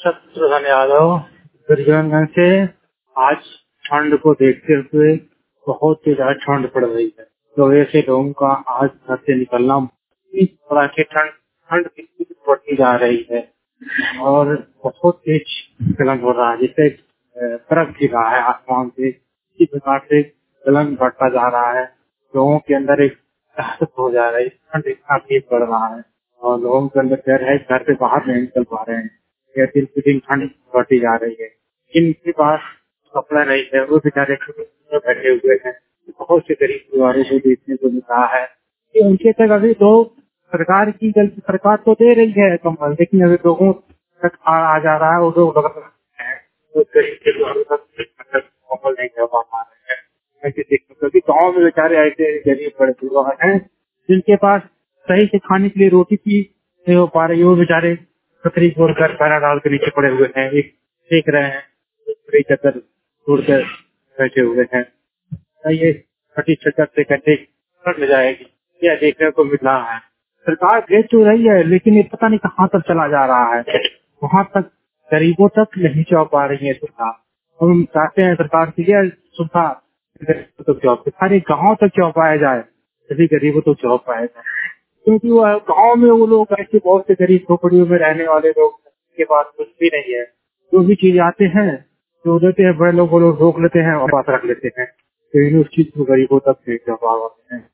शत्रुघ्न यादव बिरगंज से। आज ठंड को देखते हुए बहुत ही ज्यादा ठंड पड़ रही है, तो ऐसे लोगों का आज घर से निकलना इस तरह की ठंड बढ़ती जा रही है और बहुत तेज गलन हो रहा है, जिससे बर्फ गिर रहा है आसमान से। इसी प्रकार से गलन बढ़ता जा रहा है, लोगों के अंदर एक दहशत हो जा रही है, ठंड इतना तेज बढ़ रहा है और लोगों के अंदर डर है, घर से बाहर नहीं निकल पा रहे हैं। यह दिन पे दिन ठंड बढ़ती जा रही है। जिनके पास कपड़ा नहीं है वो बेचारे बैठे हुए हैं। बहुत से गरीब परिवारों को देखने को मिल रहा है कि उनके तक अभी तो सरकार की गलती, सरकार तो दे रही है कंबल, लेकिन अभी लोगों तक आ जा रहा है, वो लोग हैं तो गरीब के परिवारों तक कंबल नहीं कर पा रहे हैं। ऐसे देखने क्योंकि गाँव में बेचारे ऐसे गरीब बड़े परिवार हैं जिनके पास सही से खाने के लिए रोटी की नहीं हो पा रही, वो बेचारे छतरी छोड़कर पैरा डाल के नीचे पड़े हुए हैं, एक देख रहे हैं, एक चक्कर छोड़कर बैठे हुए हैं। ये छठी चक्कर से कैसे कट जाएगी, यह देखने को मिल रहा है। सरकार दे तो रही है, लेकिन ये पता नहीं कहाँ तक चला जा रहा है, वहाँ तक गरीबों तक नहीं जा पा रही है सुविधा। हम चाहते हैं सरकार की यह सुविधा तो सारे गाँव तक क्यों पाया जाए, सभी गरीबों तो क्यों पाया जाए, क्योंकि वो गाँव में वो लोग ऐसे बहुत से गरीब झोपड़ियों में रहने वाले लोग के पास कुछ भी नहीं है। जो भी चीज आते हैं जो देते हैं बड़े लोग वो लोग रोक लेते हैं और पास रख लेते हैं, तो इन उस चीज को गरीबों तक नहीं पहुंचा पा रहे हैं।